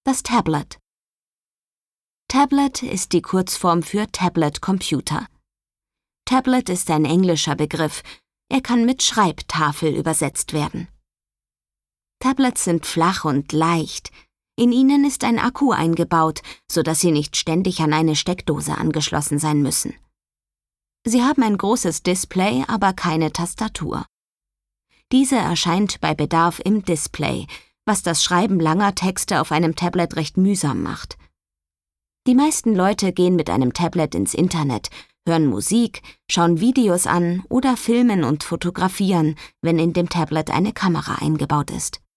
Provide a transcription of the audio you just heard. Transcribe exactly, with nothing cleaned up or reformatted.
Das Tablet. Tablet ist die Kurzform für Tablet-Computer. Tablet ist ein englischer Begriff, er kann mit Schreibtafel übersetzt werden. Tablets sind flach und leicht, in ihnen ist ein Akku eingebaut, sodass sie nicht ständig an eine Steckdose angeschlossen sein müssen. Sie haben ein großes Display, aber keine Tastatur. Diese erscheint bei Bedarf im Display, was das Schreiben langer Texte auf einem Tablet recht mühsam macht. Die meisten Leute gehen mit einem Tablet ins Internet, hören Musik, schauen Videos an oder filmen und fotografieren, wenn in dem Tablet eine Kamera eingebaut ist.